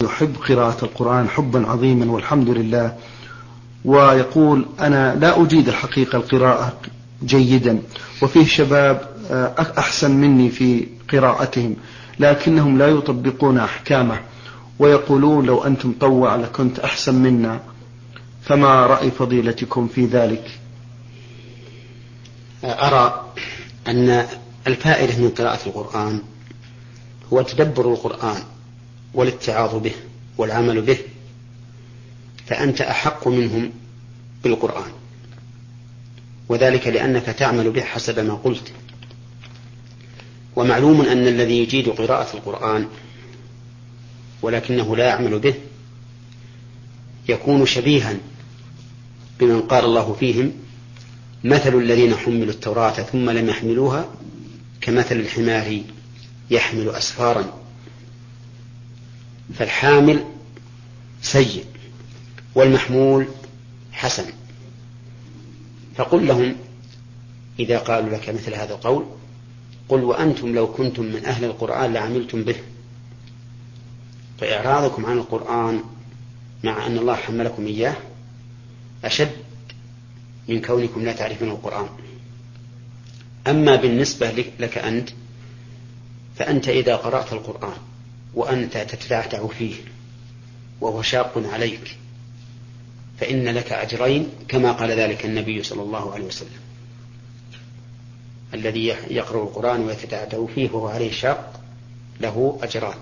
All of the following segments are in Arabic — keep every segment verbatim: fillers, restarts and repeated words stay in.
يحب قراءة القرآن حبا عظيما والحمد لله، ويقول أنا لا أجيد الحقيقة القراءة جيدا، وفيه شباب أحسن مني في قراءتهم لكنهم لا يطبقون أحكامه، ويقولون لو أنتم طوع لكنت أحسن منا، فما رأي فضيلتكم في ذلك؟ أرى أن الفائدة من قراءة القرآن هو تدبر القرآن والاتعاظ به والعمل به، فأنت أحق منهم بالقرآن، وذلك لأنك تعمل به حسب ما قلت. ومعلوم أن الذي يجيد قراءة القرآن ولكنه لا يعمل به يكون شبيها بمن قال الله فيهم مثل الذين حملوا التوراة ثم لم يحملوها كمثل الحمار يحمل أسفارا. فالحامل سيء والمحمول حسن. فقل لهم إذا قالوا لك مثل هذا القول قل وأنتم لو كنتم من أهل القرآن لعملتم به. فإعراضكم عن القرآن مع أن الله حملكم إياه أشد من كونكم لا تعرفون القرآن. أما بالنسبة لك أنت فأنت إذا قرأت القرآن وأنت تتعتع فيه وهو شاق عليك فإن لك أجرين كما قال ذلك النبي صلى الله عليه وسلم: الذي يقرأ القرآن ويتتعتع فيه وهو عليه شاق له أجران.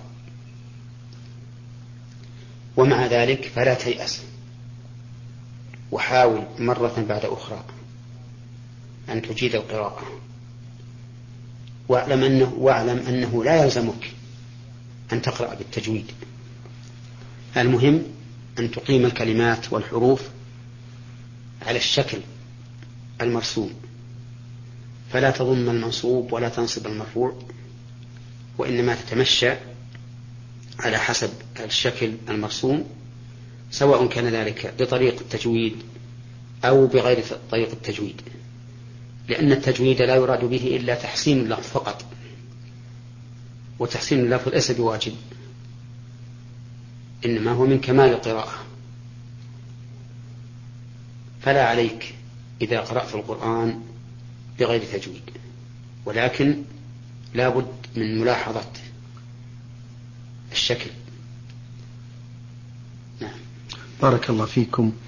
ومع ذلك فلا تيأس، وحاول مرة بعد أخرى أن تجيد القراءة، واعلم أنه, واعلم أنه لا يلزمك أن تقرأ بالتجويد، المهم أن تقيم الكلمات والحروف على الشكل المرسوم، فلا تضم المنصوب ولا تنصب المرفوع، وإنما تتمشى على حسب الشكل المرسوم، سواء كان ذلك بطريق التجويد أو بغير طريق التجويد، لأن التجويد لا يراد به إلا تحسين اللفظ فقط، وتحسين اللفظ ليس بواجب، إنما هو من كمال القراءة. فلا عليك إذا قرأت القرآن بغير تجويد، ولكن لا بد من ملاحظة الشكل. نعم. بارك الله فيكم.